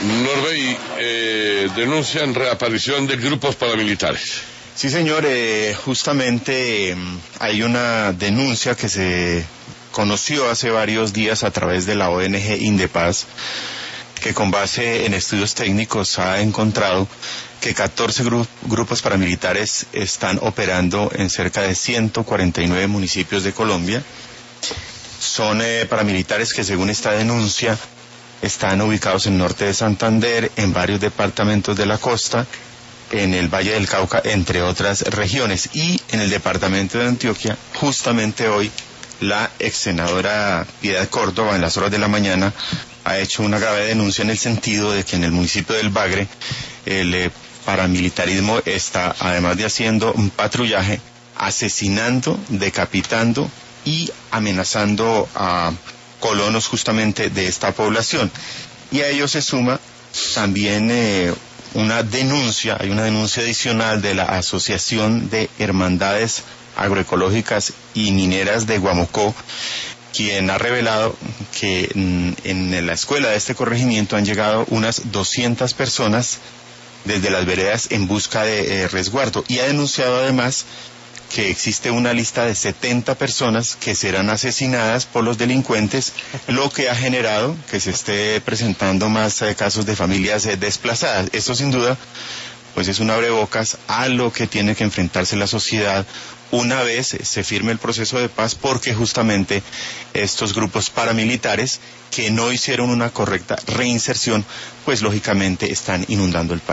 Norbey, denuncian reaparición de grupos paramilitares. Sí, señor, justamente hay una denuncia que se conoció hace varios días a través de la ONG Indepaz, que con base en estudios técnicos ha encontrado que 14 grupos paramilitares están operando en cerca de 149 municipios de Colombia. Son paramilitares que, según esta denuncia, están ubicados en el norte de Santander, en varios departamentos de la costa, en el Valle del Cauca, entre otras regiones. Y en el departamento de Antioquia, justamente hoy, la ex senadora Piedad Córdoba, en las horas de la mañana, ha hecho una grave denuncia en el sentido de que en el municipio del Bagre el paramilitarismo está, además de haciendo un patrullaje, asesinando, decapitando y amenazando a colonos justamente de esta población. Y a ello se suma también una denuncia adicional de la Asociación de Hermandades Agroecológicas y Mineras de Guamocó, quien ha revelado que en la escuela de este corregimiento han llegado unas 200 personas desde las veredas en busca de resguardo, y ha denunciado además que existe una lista de 70 personas que serán asesinadas por los delincuentes, lo que ha generado que se esté presentando más casos de familias desplazadas. Esto sin duda pues es un abrebocas a lo que tiene que enfrentarse la sociedad una vez se firme el proceso de paz, porque justamente estos grupos paramilitares que no hicieron una correcta reinserción, pues lógicamente están inundando el país.